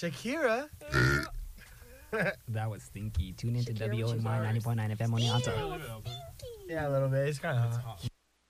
Shakira. That was stinky. Tune into Shakira, WONY 90.9 FM Oneonta. Yeah, a little bit. It's kind of hot.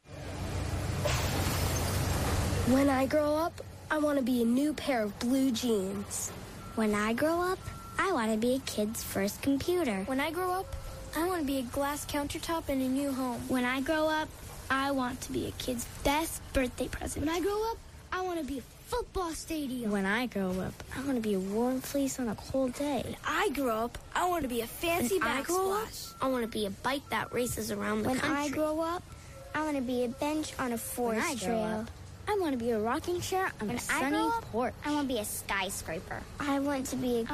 When I grow up, I want to be a new pair of blue jeans. When I grow up, I want to be a kid's first computer. When I grow up, I want to be a glass countertop in a new home. When I grow up, I want to be a kid's best birthday present. When I grow up, I want to be a football stadium. When I grow up, I want to be a warm fleece on a cold day. When I grow up, I want to be a fancy backsplash. I want to be a bike that races around the country. When I grow up, I want to be a bench on a forest trail. I want to be a rocking chair on a sunny porch. I want to be a skyscraper. I want to be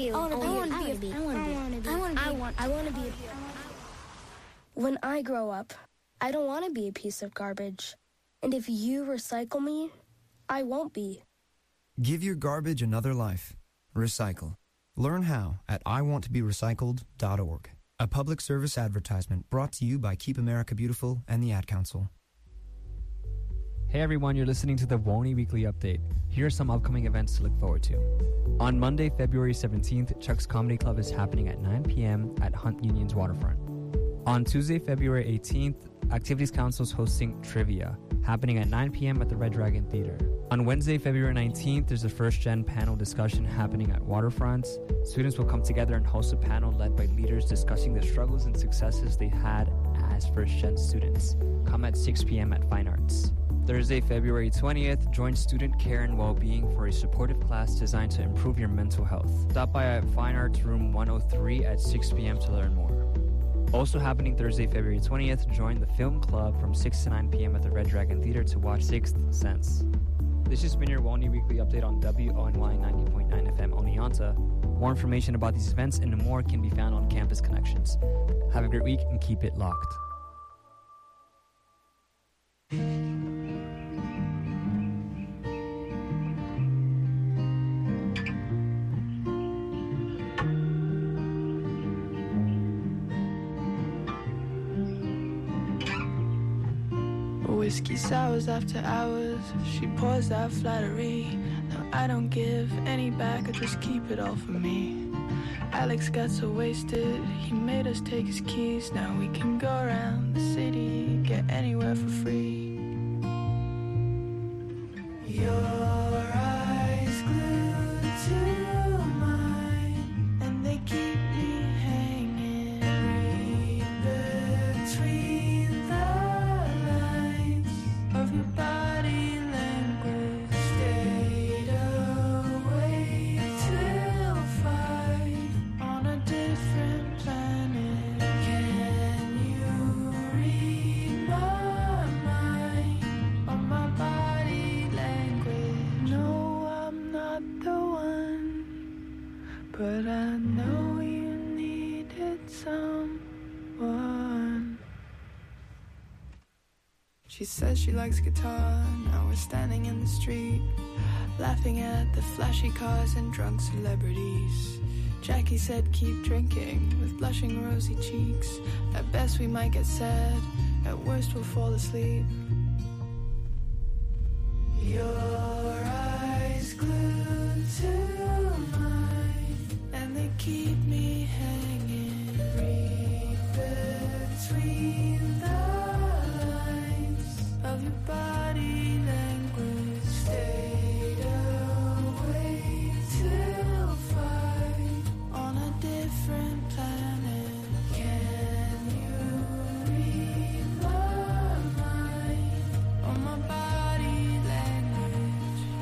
When I grow up, I don't want to be a piece of garbage. And if you recycle me, I won't be. Give your garbage another life. Recycle. Learn how at iwanttoberecycled.org. A public service advertisement brought to you by Keep America Beautiful and the Ad Council. Hey everyone, you're listening to the WONY Weekly Update. Here are some upcoming events to look forward to. On Monday, February 17th, Chuck's Comedy Club is happening at 9 p.m. at Hunt Union's Waterfront. On Tuesday, February 18th, Activities Council is hosting Trivia, happening at 9 p.m. at the Red Dragon Theater. On Wednesday, February 19th, there's a first-gen panel discussion happening at Waterfront. Students will come together and host a panel led by leaders discussing the struggles and successes they had as first-gen students. Come at 6 p.m. at Fine Arts. Thursday, February 20th, join Student Care and Wellbeing for a supportive class designed to improve your mental health. Stop by at Fine Arts Room 103 at 6 p.m. to learn more. Also happening Thursday, February 20th, join the Film Club from 6 to 9 p.m. at the Red Dragon Theater to watch Sixth Sense. This has been your WONY Weekly Update on WONY 90.9 FM Oneonta. More information about these events and more can be found on Campus Connections. Have a great week and keep it locked. Whiskey sours after hours, she pours out flattery. No, I don't give any back, I just keep it all for me. Alex got so wasted, he made us take his keys. Now we can go around the city, get anywhere for free. Your eyes glued to mine, and they keep me hanging. Read between the lines of your body language. Stayed away till 5 on a different planet. Can you read my mind on my body language? No, I'm not the one, but I know you needed someone. She says she likes guitar, now we're standing in the street, laughing at the flashy cars and drunk celebrities. Jackie said keep drinking, with blushing rosy cheeks. At best we might get sad, at worst we'll fall asleep. Your eyes glued to mine, and they keep me hanging. Read between the lines of your body language. Stayed away till 5 on a different planet. Can you read my mind on my body language?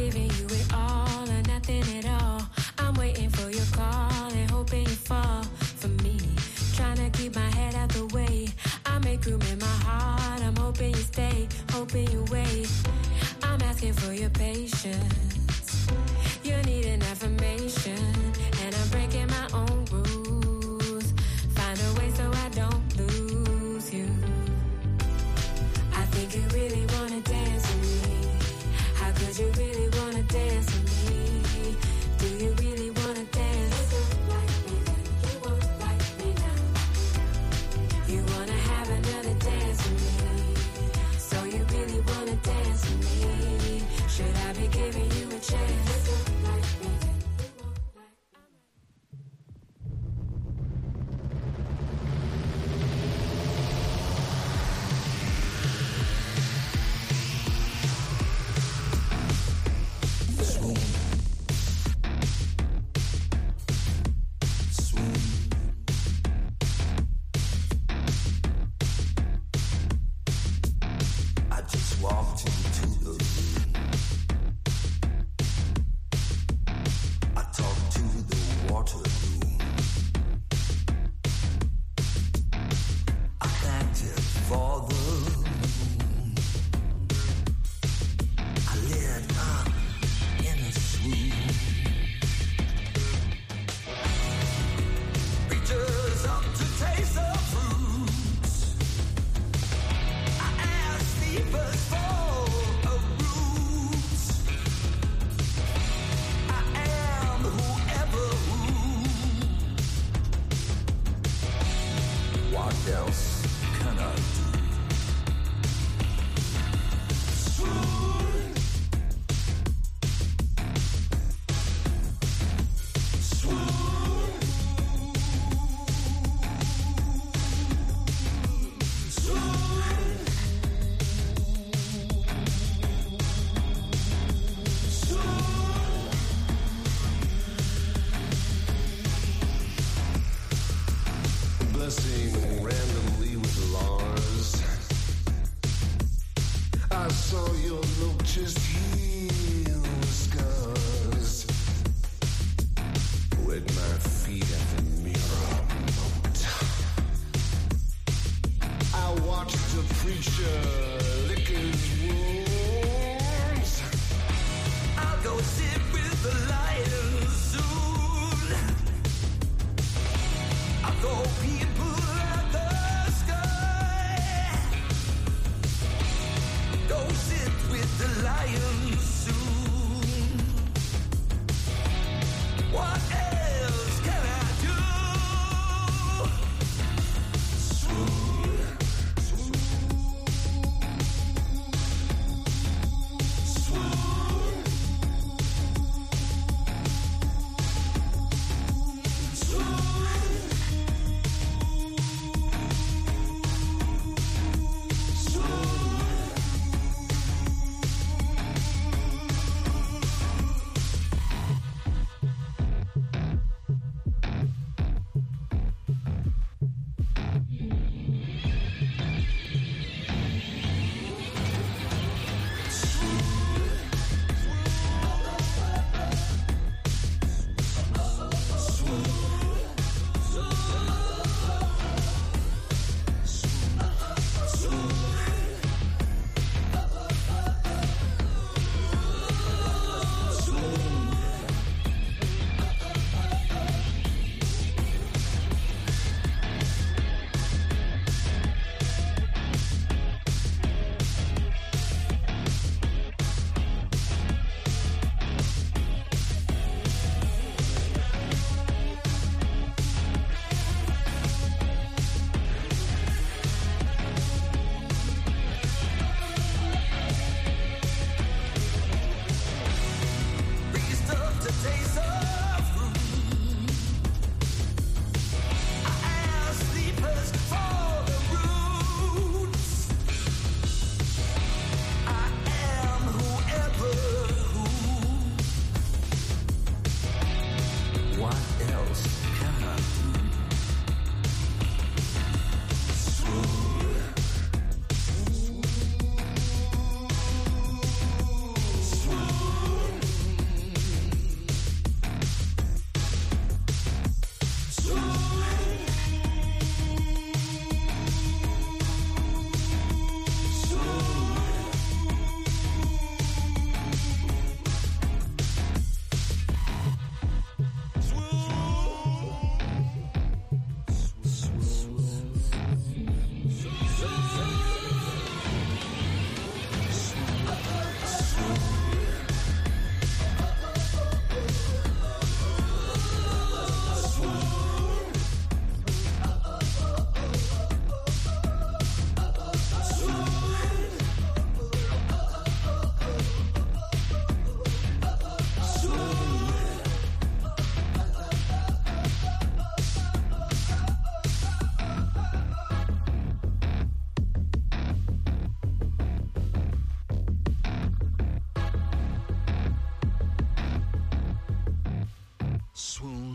giving you it all or nothing at all. I'm waiting for your call and hoping you fall for me. Trying to keep my head out the way. I make room in my heart. I'm hoping you stay, hoping you wait. I'm asking for your patience. You need an affirmation, and I'm breaking my own rules. Find a way so I don't lose you. I think you really wanna dance with me. How could you really wanna dance with me? Do you really wanna dance? You won't like me now. You wanna have another dance with me. So you really wanna dance with me. Should I be giving you a chance? swoon.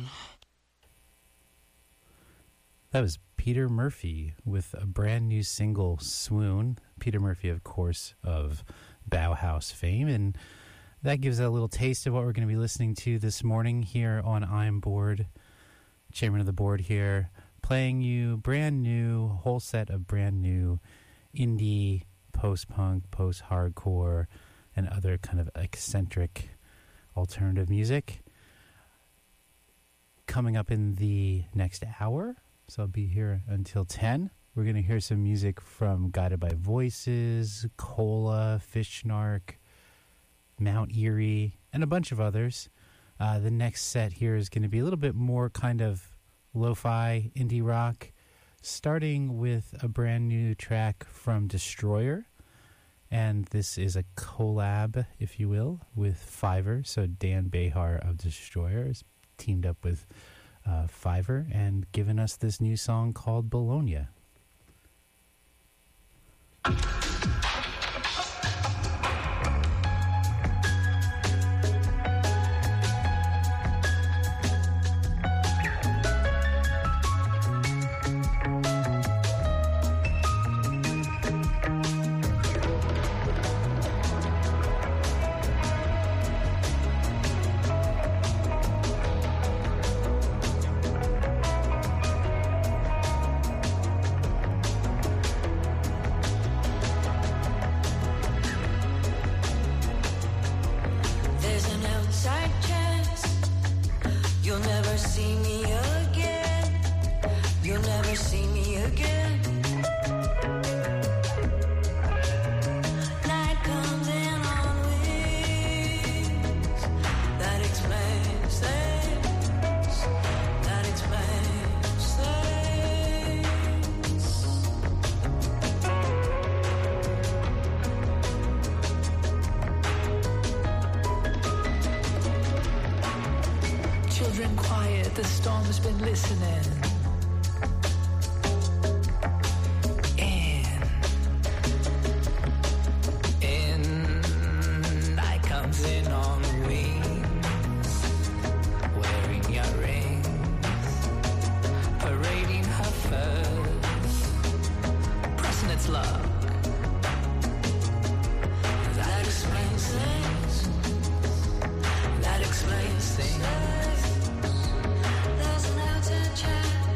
That was Peter Murphy with a brand new single, Swoon. Peter Murphy, of course, of Bauhaus fame. And that gives a little taste of what we're going to be listening to this morning here on I'm Bored. Chairman of the board here, playing you brand new, whole set of brand new indie, post-punk, post-hardcore, and other kind of eccentric alternative music. Coming up in the next hour, so I'll be here until 10. We're going to hear some music from Guided by Voices, Cola, Fish Snark, Mount Eerie, and a bunch of others. The next set here is going to be a little bit more kind of lo-fi indie rock, starting with a brand new track from Destroyer. And this is a collab, if you will, with Fiverr. So Dan Behar of Destroyer has teamed up with Fiverr and given us this new song called Bologna. There's an outer chat.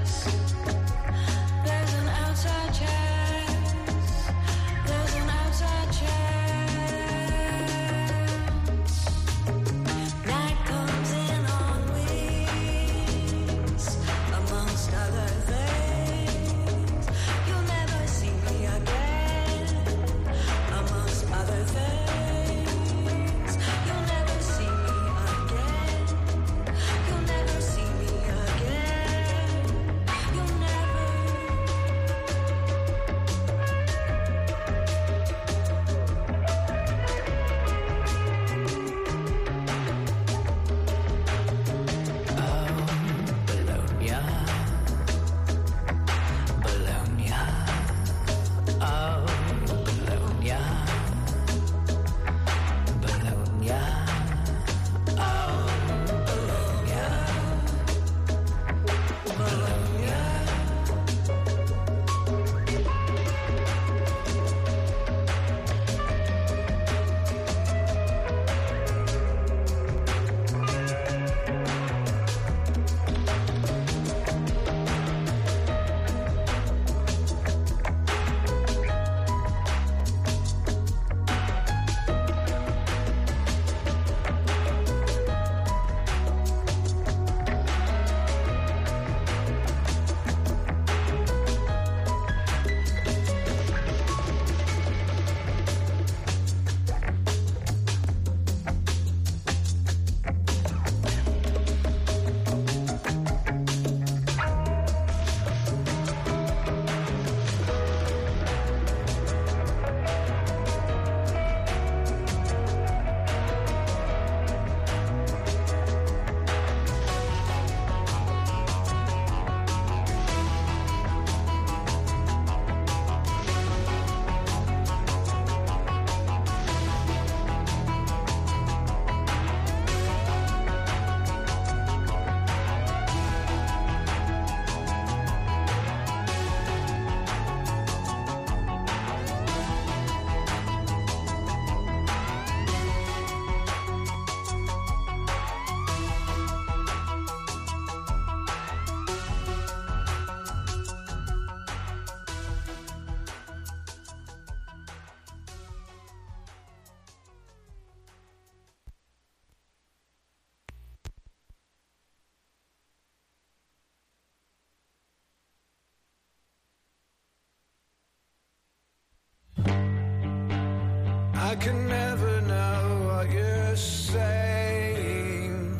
can never know what you're saying.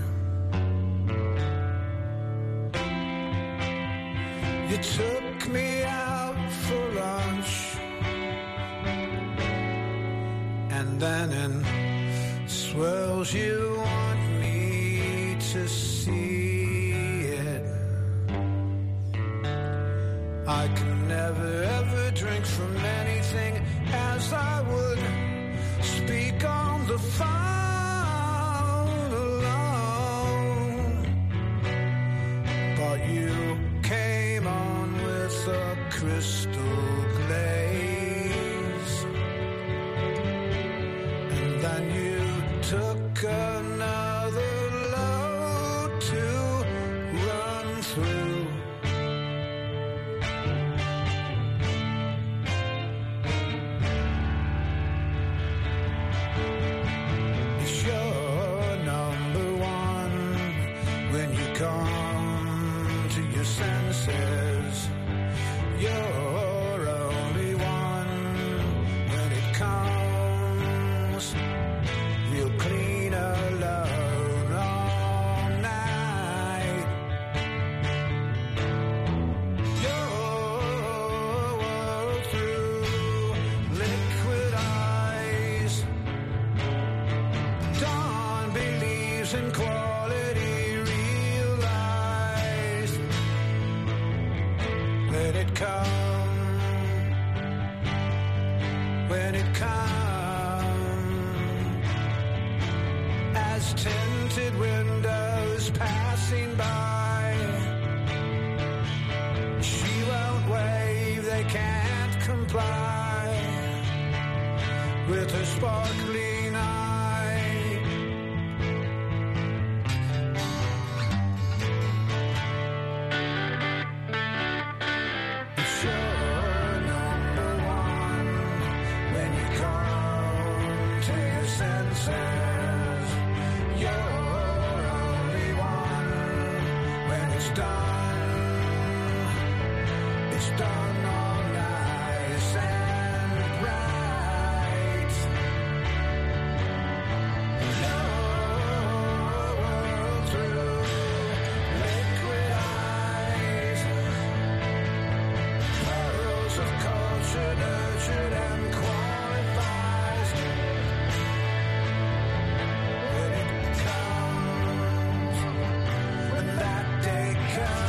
You took me out for lunch, and then in swirls you want me to see it. I can never ever drink from anything as I would speak on the phone alone. But you came on with a crystal glaze, and then you took another load to run through. It's your number one when you come to your senses. You're only one when it comes real clean alone all night. Your world through liquid eyes. Dawn believes in quality realized. Let it come when it comes, as tinted windows passing by. She won't wave, they can't comply with her sparkling eye. It's your number one when you come to your senses. You're only one when it's done. It's done all nice and bright. Your world through liquid eyes. Pearls of culture nurtured and qualifies. When it comes, when that day comes.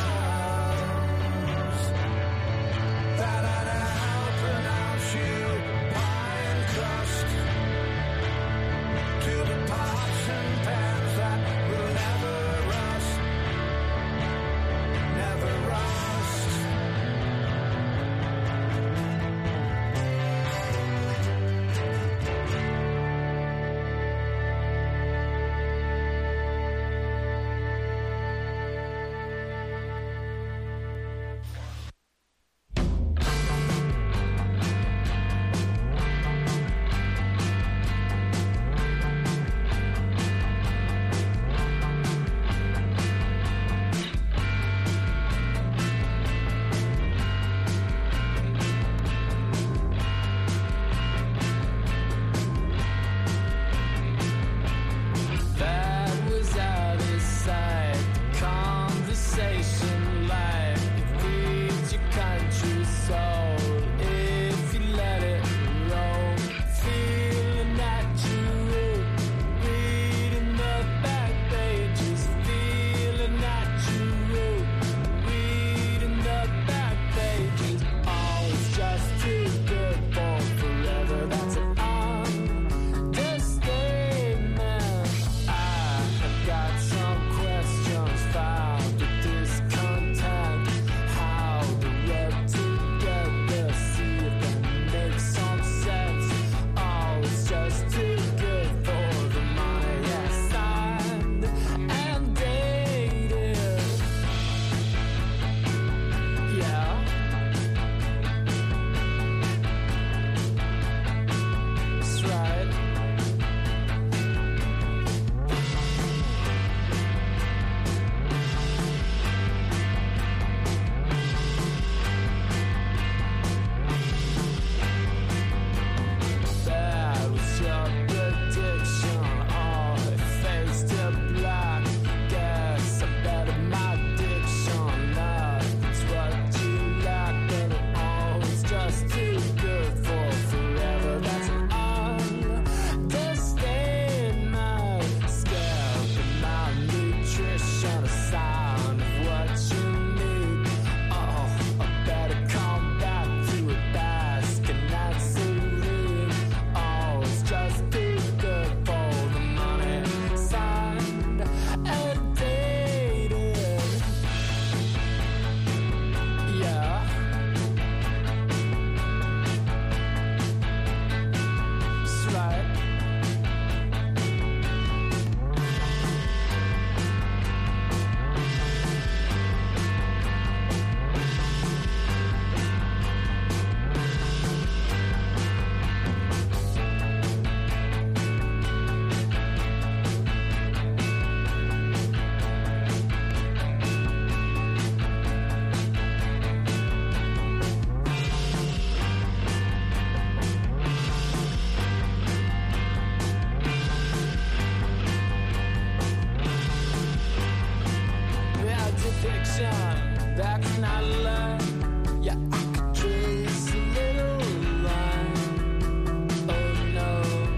that's not love. Yeah, I could trace a little line. Oh no,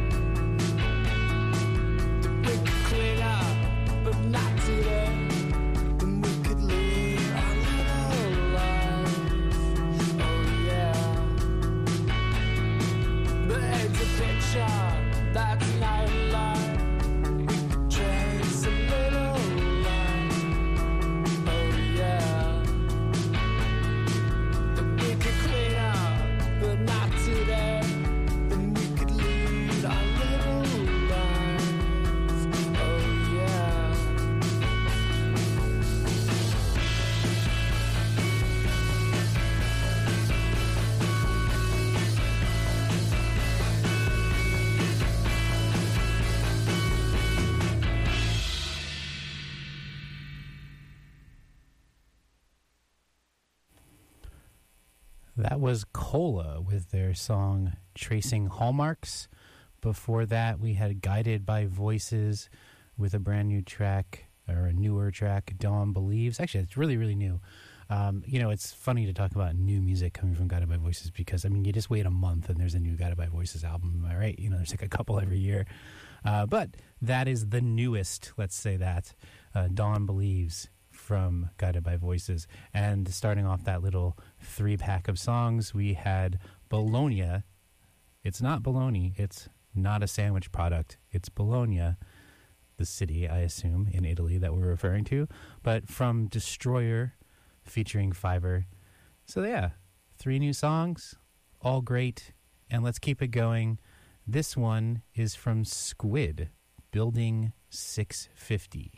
that we could clean up, but not today. Then we could live our little life. Oh yeah, but it's a picture that's not love. We could trace a little line. Oh yeah, that we could clean up, but not today. Then we could lead our little lives. Oh yeah. That was Cola with their song Tracing Hallmarks. Before that, we had Guided by Voices with a brand new track, or a newer track, Dawn Believes. Actually, it's really, really new. You know, it's funny to talk about new music coming from Guided by Voices because, I mean, you just wait a month and there's a new Guided by Voices album, am I right? You know, there's like a couple every year. But that is the newest, let's say that, Dawn Believes from Guided by Voices. And starting off that little 3-pack of songs, we had Bologna. It's not bologna. It's not a sandwich product. It's Bologna, the city, I assume, in Italy that we're referring to. But from Destroyer, featuring Fiverr. So yeah, 3 new songs, all great. And let's keep it going. This one is from Squid, Building 650.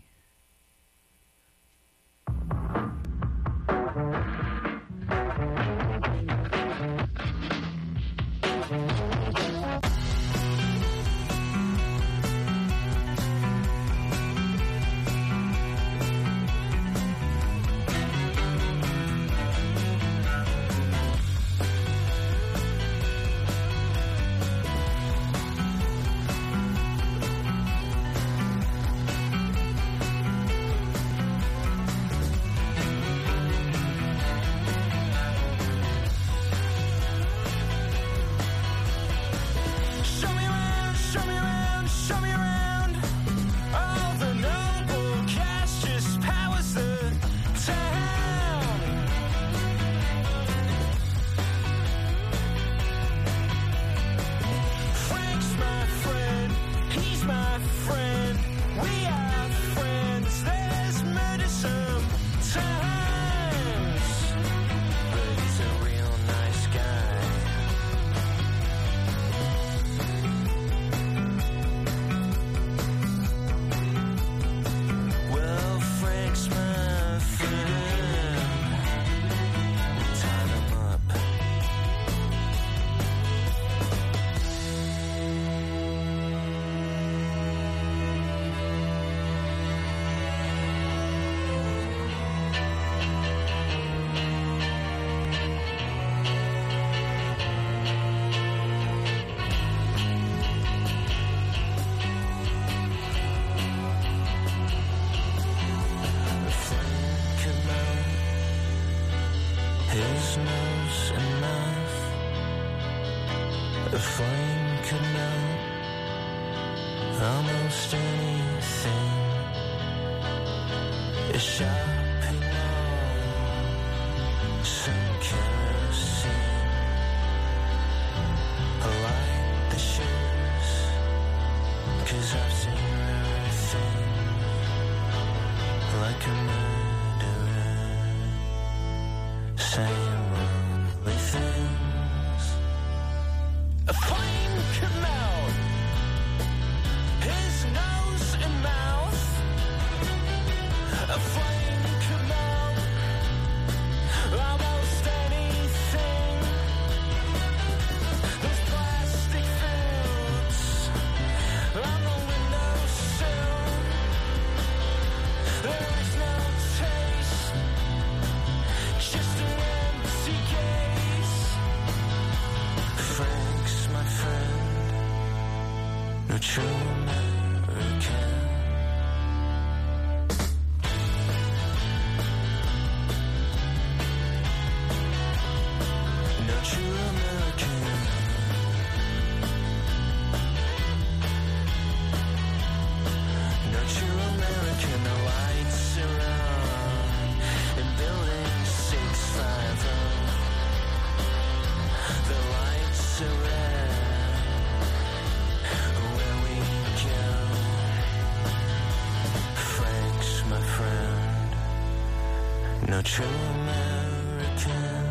no true American.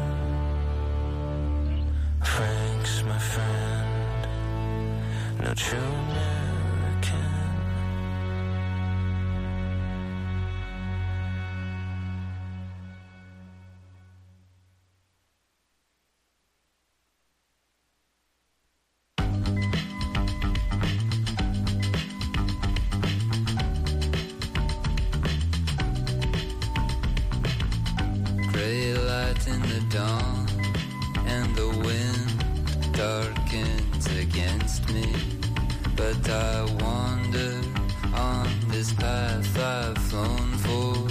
Frank's my friend, no true American. Gray light in the dawn, and the wind darkens against me. But I wander on this path I've flown for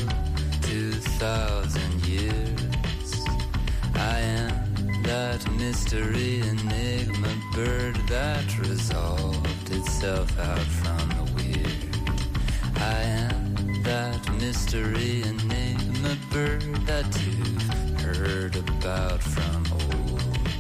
2,000 years. I am that mystery enigma bird that resolved itself out from the weird. I am that mystery enigma bird that you've heard about from old.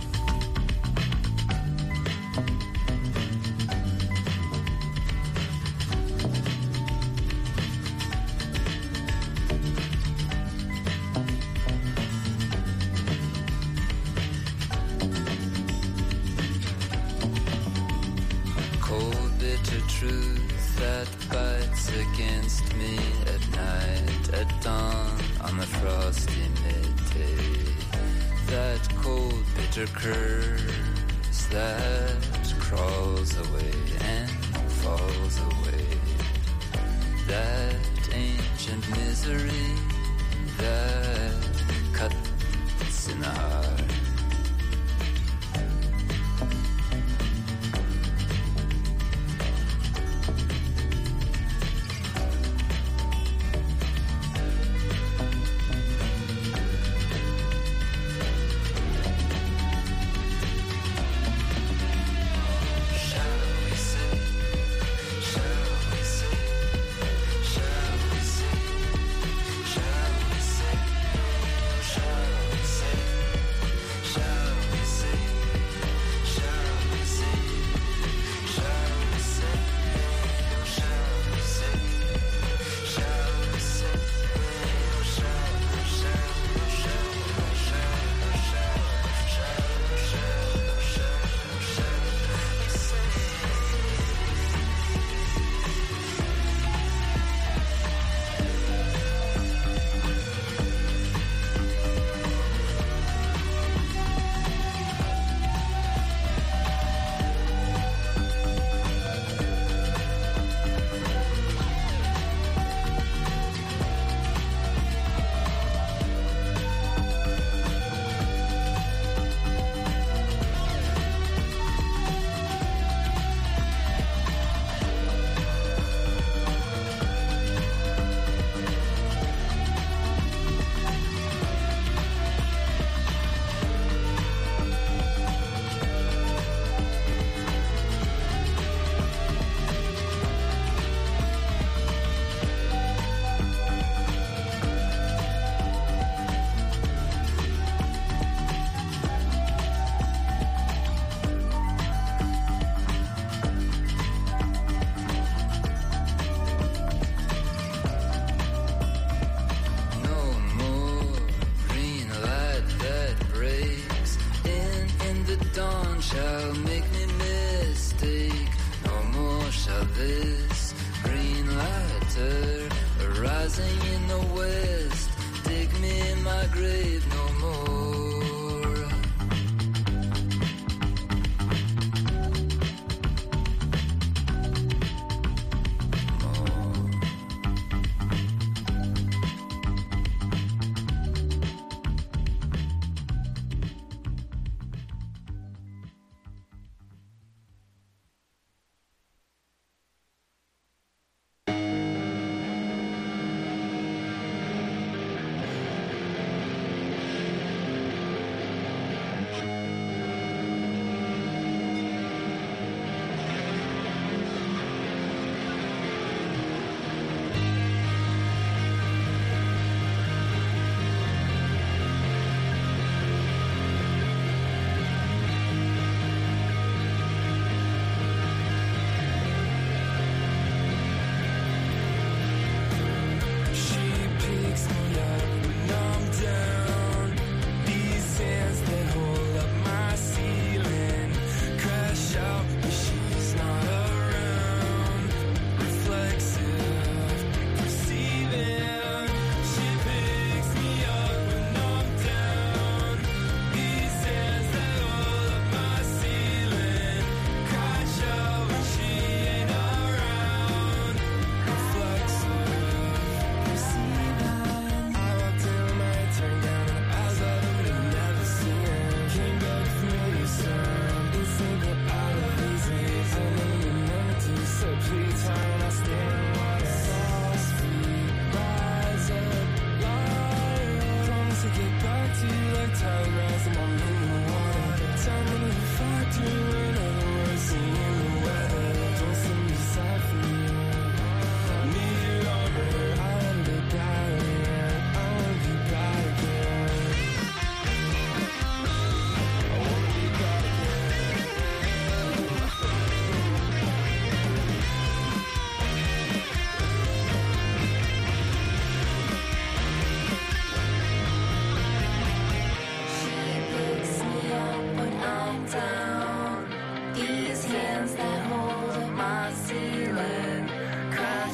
Cold, bitter truth that bites against me at night, at dawn, on the frosty midday. That cold, bitter curse that crawls away and falls away. That ancient misery that cuts in the heart.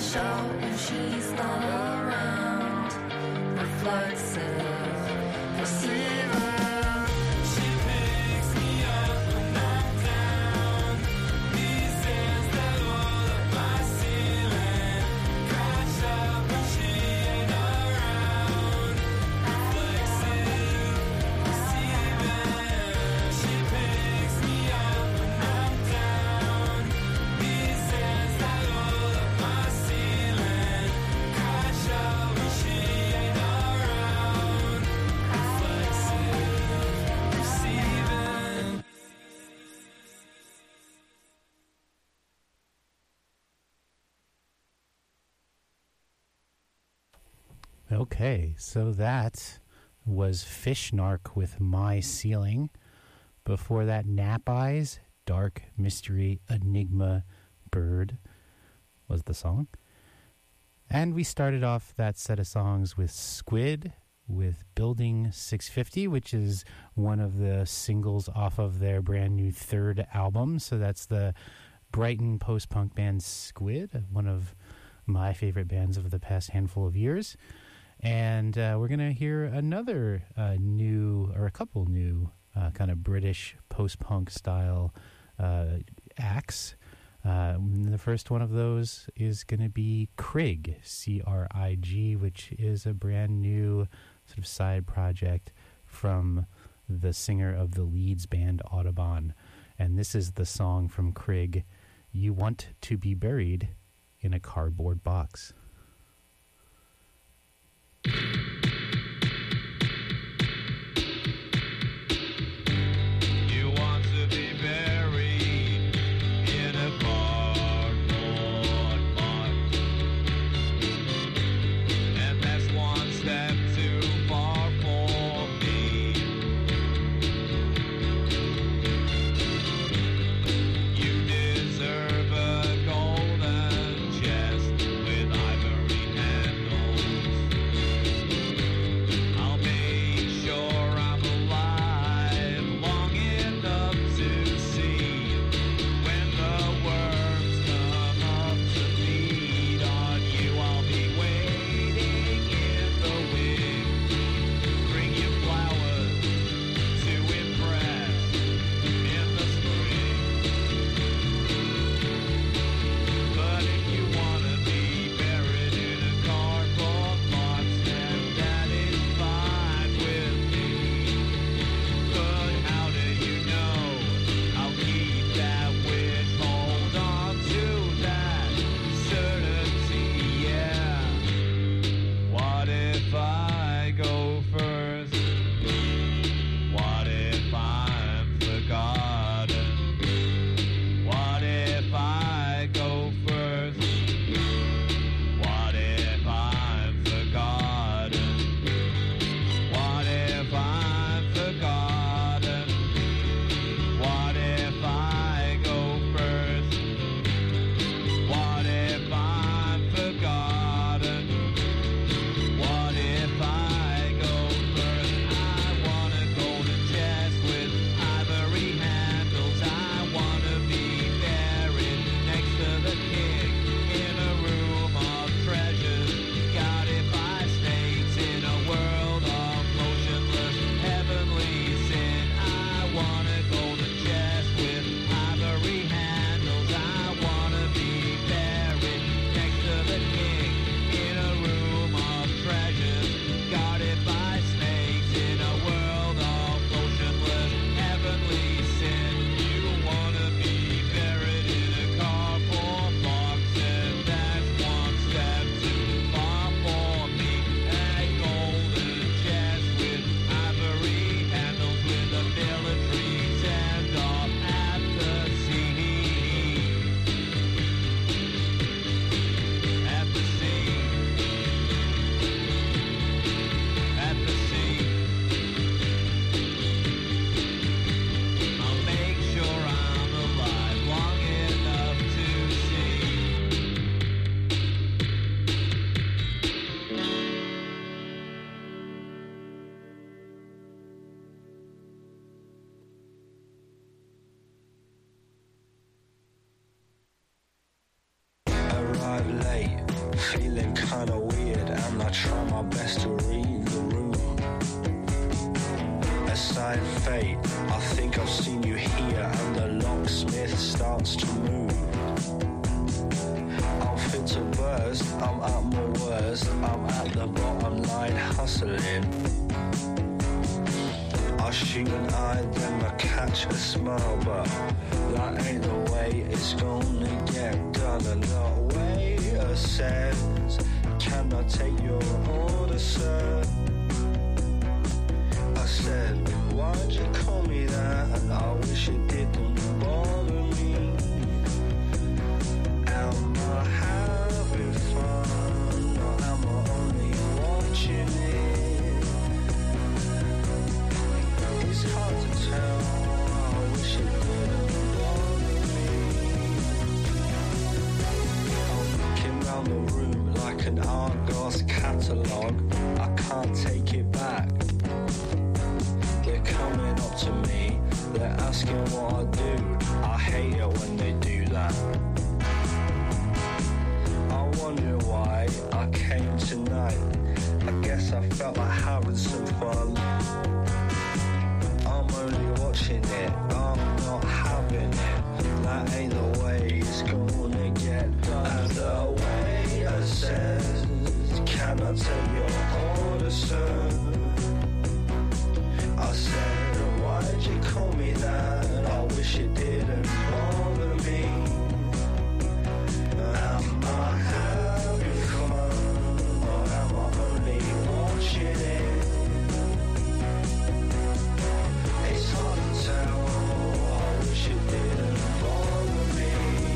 crash out when she's not around. Reflexive, perceiving. She picks me up when I'm down. These hands that hold up my ceiling. Crash out when she ain't around. Reflexive, perceiving. She picks me up when I'm down. These hands that hold up my ceiling. Crash out when she ain't around. Reflexive, perceiving. Okay, so that was Fishnark with My Ceiling. Before that, Nap Eyes, Dark Mystery Enigma Bird was the song. And we started off that set of songs with Squid with Building 650, which is one of the singles off of their brand new third album. So that's the Brighton post-punk band Squid, one of my favorite bands of the past handful of years. And we're going to hear another new, or a couple new, kind of British post-punk style acts. The first one of those is going to be Crig, C-R-I-G, which is a brand new sort of side project from the singer of the Leeds band Audubon. And this is the song from Crig, You Want to Be Buried in a Cardboard Box. You want to be buried in a cardboard box, and that's one step too far for me. You deserve a golden chest with ivory handles. I'll make sure I'm alive long enough to see when the worms come up to feed on you. I'll be waiting in the wings. Bring you flowers to impress in the spring. But if you want to be buried in a cardboard box, then that is fine with me. But how do you know I'll keep that wish? Hold on to that certainty, yeah. What if I go first? What if I'm forgotten? What if I go first? What if I'm forgotten? What if I'm forgotten? What if I go first? What if I'm forgotten? What if I go first? I want a golden chest with ivory handles. I want to be buried next to the king in a room of treasures, guarded by snakes in a world of motionless heavenly sin. I want a golden chest with ivory handles. I want to be buried next to the king in a room of treasures, guarded by snakes in a world of motionless heavenly sin. You want to be buried in a cardboard box, and that's one step too far for me. A golden chest with ivory handles, with a military send off at the sea. At the sea. At the sea. I'll make sure I'm alive long enough to see. Arrive late feeling kinda weird, and I try my best to read the room. Aside fate, I think I've seen you here, and the locksmith starts to move. I'm fit to burst, I'm at my worst, I'm at the bottom line hustling. I shoot an eye, then I catch a smile, but that ain't the way it's gonna get done. And the waiter says, can I take your order, sir? I said, why'd you call me that? And I wish it didn't bother me. Am I having fun, or am I only watching it? It's hard to tell, I wish it didn't bother me. I'm looking round the room like an Argos catalogue. I can't take it back. They're coming up to me, they're asking what I do. I hate it when they do that. I wonder why I came tonight. I guess I felt like having some fun. I'm only watching it, I'm not having it. That ain't the way it's gonna get done. And the waiter says, can I take your order, sir? I said, why'd you call me that? I wish it didn't bother me. Am I having fun, or am I only watching it? It's hard to tell, I wish it didn't bother me.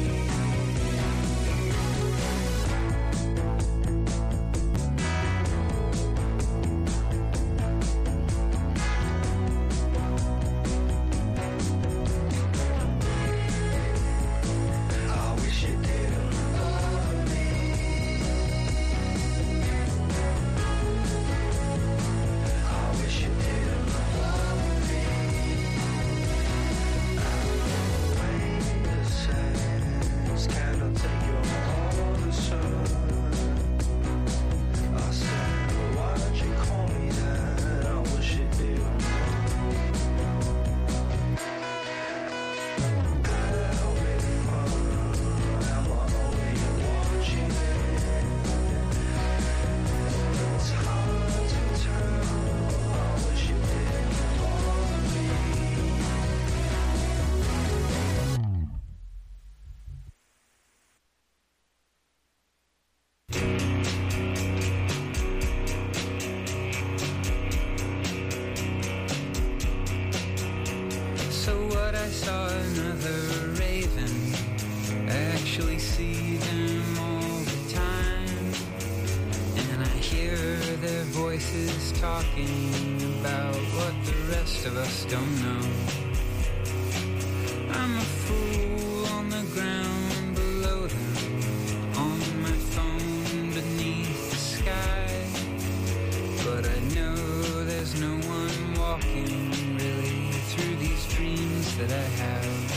Talking about what the rest of us don't know. I'm a fool on the ground below them, on my phone beneath the sky. But I know there's no one walking really through these dreams that I have.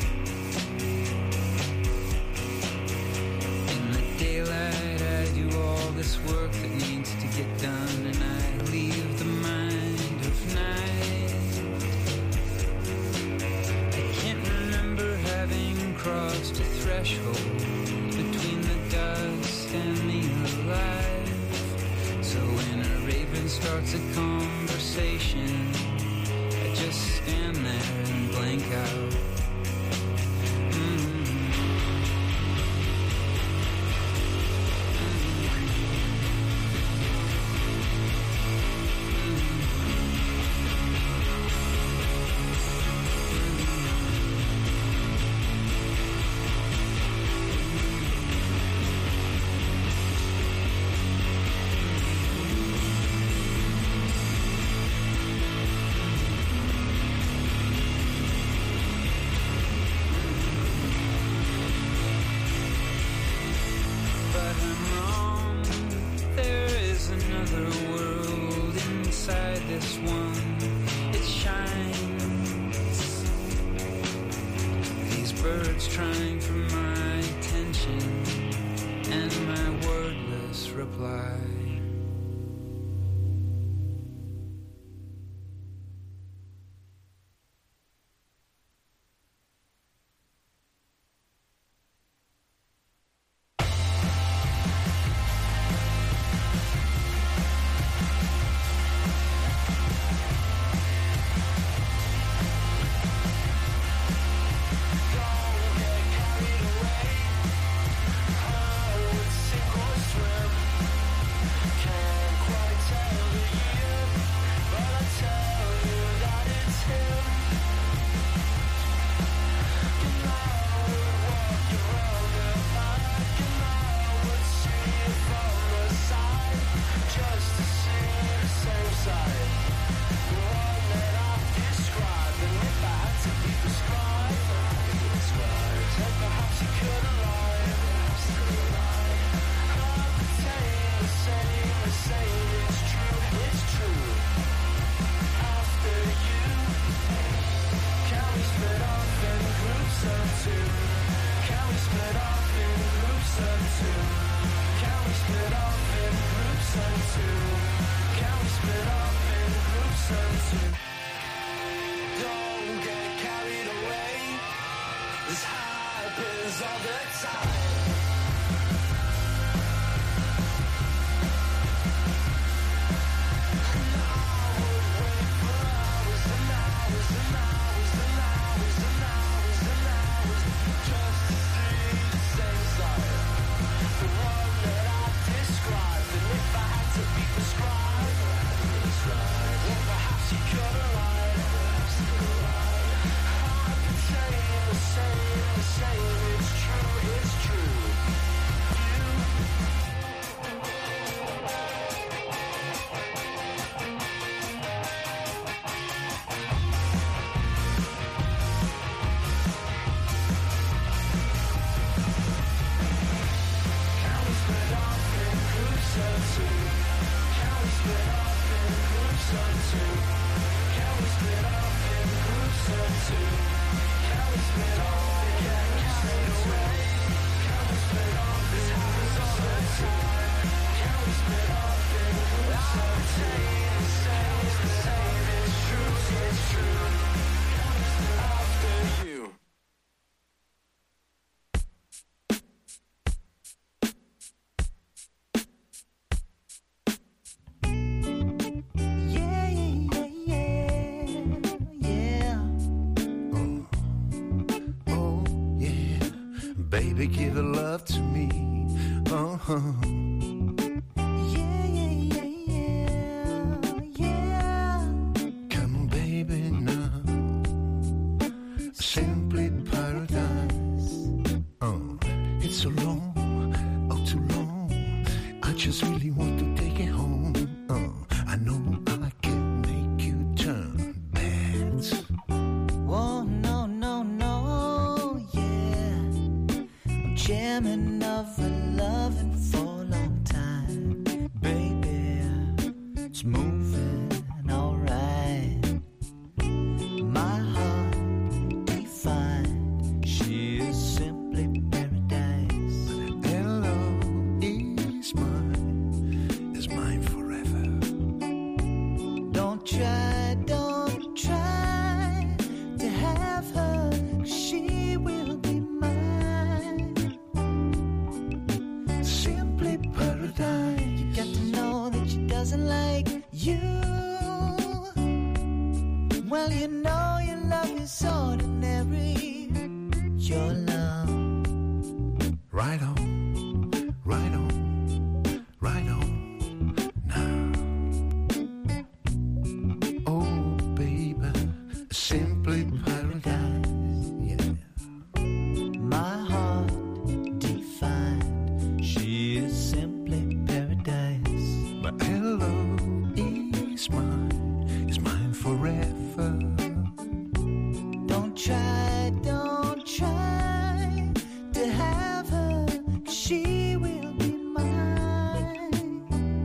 In the daylight I do all this work that needs to get done, and I leave the mind of night. I can't remember having crossed a threshold between the dust and the alive. So when a raven starts a conversation, I just stand there and blank out. This one, it shines. These birds trying for my attention, and my work Baby, give the love to me. Uh-huh. Come on, baby, now. Simply paradise. Oh, it's so long, oh, too long. I just really want to take it home. I know I can make you turn bad. Whoa, no, no, no, yeah. I'm jamming over loving for a long time. Baby, it's moving alright. My heart defined, she is simply paradise. Hello, is mine forever. Don't try to have her, 'cause she will be mine. Simply paradise. You got to know that she doesn't like you. Well, you know your love is ordinary. Your love. Right on, right on, right on now. Oh, baby, simply paradise. Yeah. My heart defined, she is simply paradise. My hello is mine forever. Don't try to have her, 'cause she will be mine.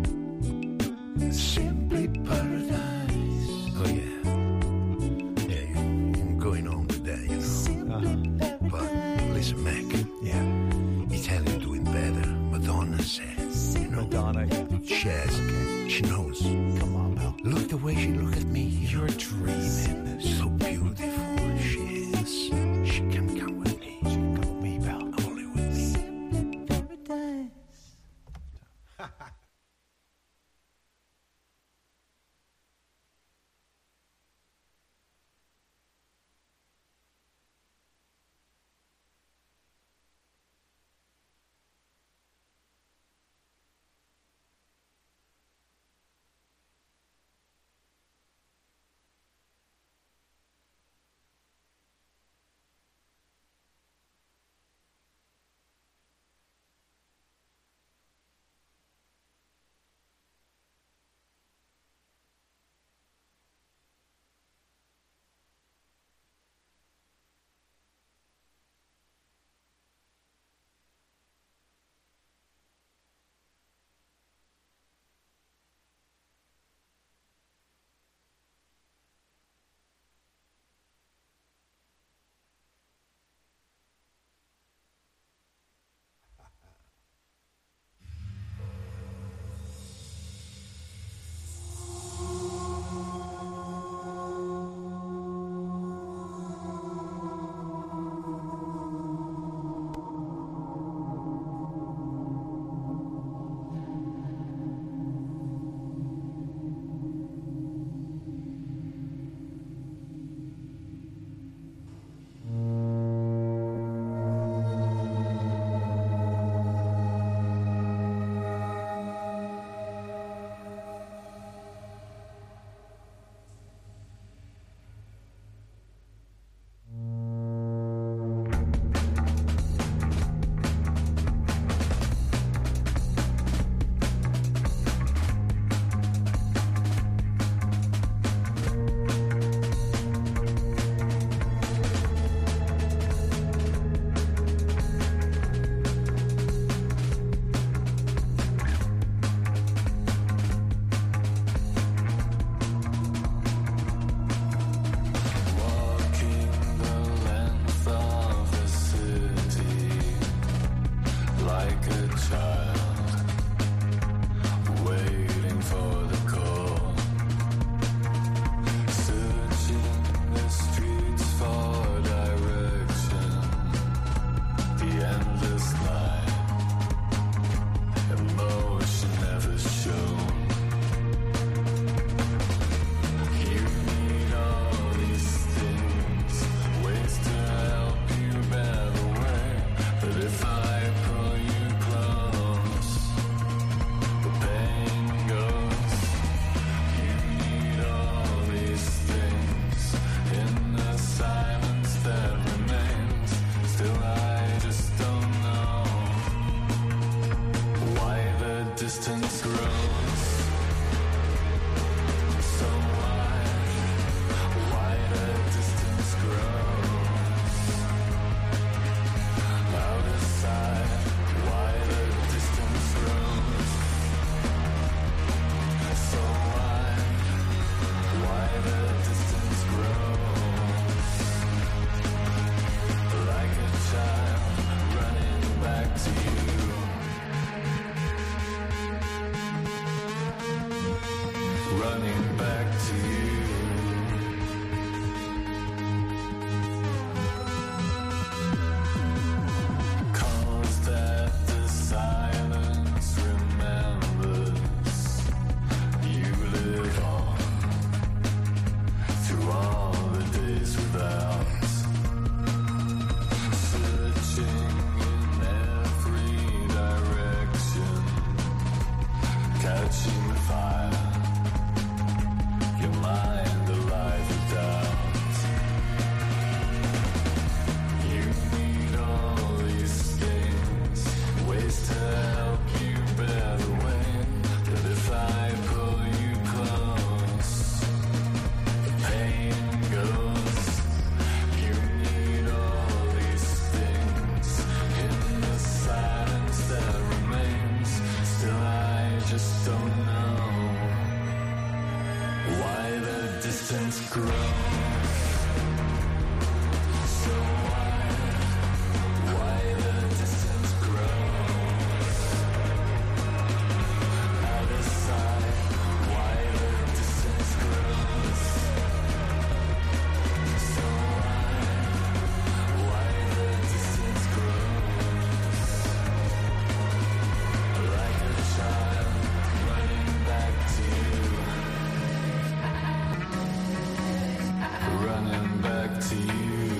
Simply paradise. Oh yeah, yeah. I'm going on with that, you know. But listen, Mac. Yeah, Italian doing better. Madonna says. You know. Madonna, yeah. Says. She knows. Come on, pal. Look the way she look at me. You're dreaming. So beautiful she is. She can come with me. She can come with me, pal. Only with me. Paradise. distance grows. So why the distance grows. Out of sight, why the distance grows. So why the distance grows. Like a child running back to you. Running back to you. Cause that the silence remembers you live on through all the days without. Searching in every direction, catching the fire. Your mind alive with doubt. You need all these things, ways to help you bear the weight. But if I pull you close, the pain goes. You need all these things in the silence that remains. Still, I just don't know why the distance grows. So why the distance grows. Out of sight, why the distance grows. So why the distance grows. Like a child running back to you. Running back to you.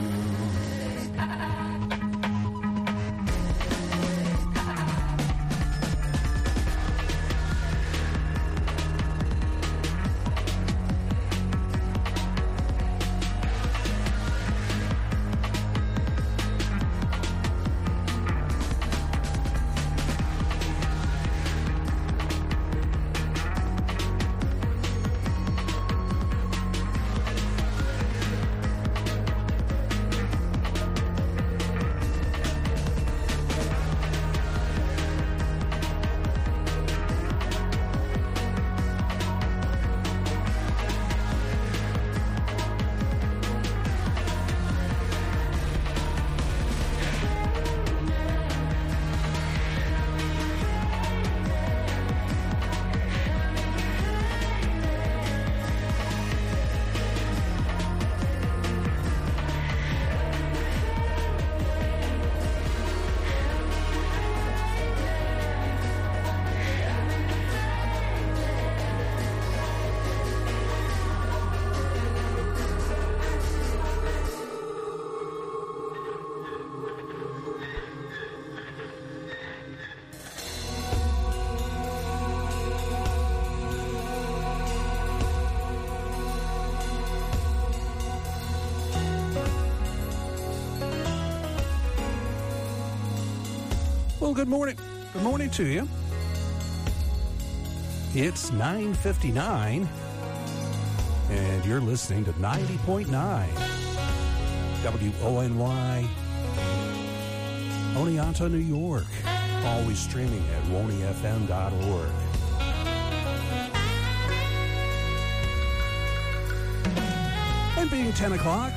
Well, good morning. Good morning to you. It's 9:59, and you're listening to 90.9 WONY, Oneonta, New York. Always streaming at wonyfm.org. And being 10 o'clock,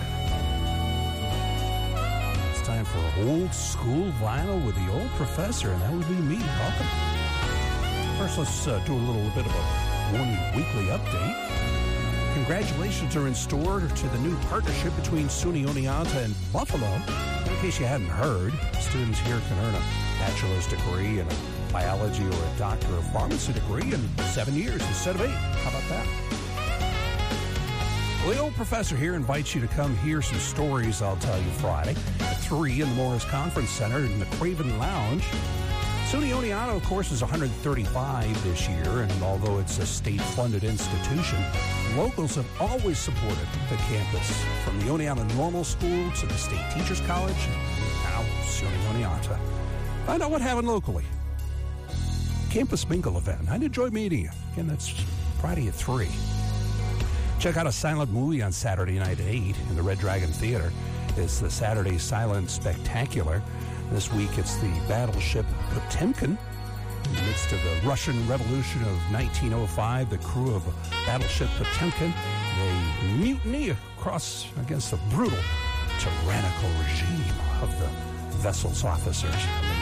it's time for old school vinyl with the old professor, and that would be me. Welcome. First, let's do a little bit of a Wony Weekly update. Congratulations are in store to the new partnership between SUNY Oneonta and Buffalo. In case you hadn't heard, students here can earn a bachelor's degree in biology or a doctor of pharmacy degree in 7 years instead of 8. How about that? Well, the old professor here invites you to come hear some stories I'll tell you Friday at 3 in the Morris Conference Center in the Craven Lounge. SUNY Oneonta, of course, is 135 this year, and although it's a state-funded institution, locals have always supported the campus, from the Oneonta Normal School to the State Teachers College, and now SUNY Oneonta. Find out what happened locally Campus Mingle event. I'd enjoy meeting you. Again, that's Friday at 3. Check out a silent movie on Saturday night at 8 in the Red Dragon Theater. It's the Saturday Silent Spectacular. This week it's the battleship Potemkin. In the midst of the Russian Revolution of 1905, the crew of battleship Potemkin, they mutiny against the brutal, tyrannical regime of the vessel's officers.